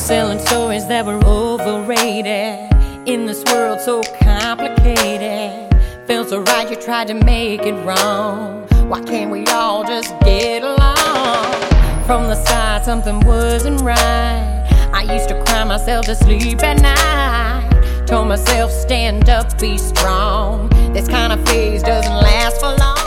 Selling stories that were overrated in this world so complicated. Felt so right, you tried to make it wrong. Why can't we all just get along? From the start something wasn't right. I used to cry myself to sleep at night. Told myself stand up, be strong. This kind of phase doesn't last for long.